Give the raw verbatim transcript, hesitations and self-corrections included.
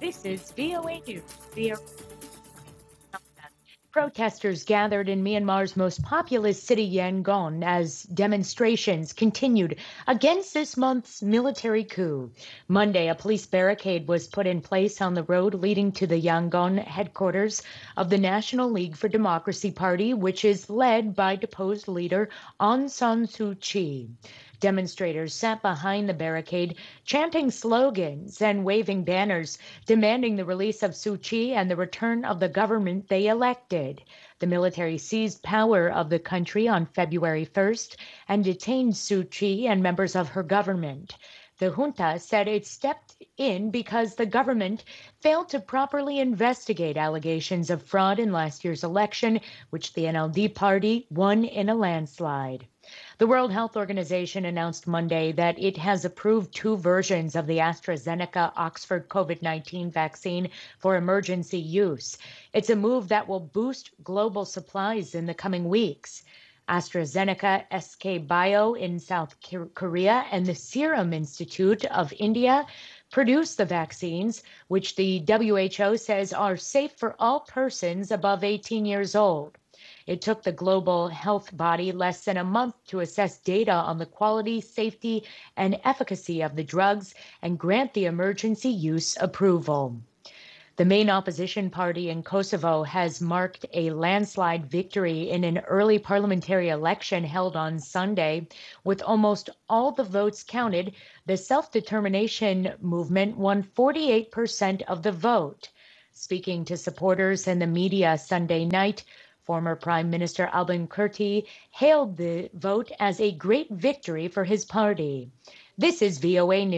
This is V O A News. The protesters gathered in Myanmar's most populous city, Yangon, as demonstrations continued against this month's military coup. Monday, a police barricade was put in place on the road leading to the Yangon headquarters of the National League for Democracy Party, which is led by deposed leader Aung San Suu Kyi. Demonstrators sat behind the barricade, chanting slogans and waving banners, demanding the release of Suu Kyi and the return of the government they elected. The military seized power of the country on February first and detained Suu Kyi and members of her government. The junta said it stepped in because the government failed to properly investigate allegations of fraud in last year's election, which the N L D party won in a landslide. The World Health Organization announced Monday that it has approved two versions of the AstraZeneca Oxford COVID nineteen vaccine for emergency use. It's a move that will boost global supplies in the coming weeks. AstraZeneca, S K Bio in South Korea, and the Serum Institute of India produce the vaccines, which the W H O says are safe for all persons above eighteen years old. It took the global health body less than a month to assess data on the quality, safety, and efficacy of the drugs and grant the emergency use approval. The main opposition party in Kosovo has marked a landslide victory in an early parliamentary election held on Sunday. With almost all the votes counted, the self-determination movement won forty-eight percent of the vote. Speaking to supporters and the media Sunday night, former Prime Minister Albin Kurti hailed the vote as a great victory for his party. This is V O A News.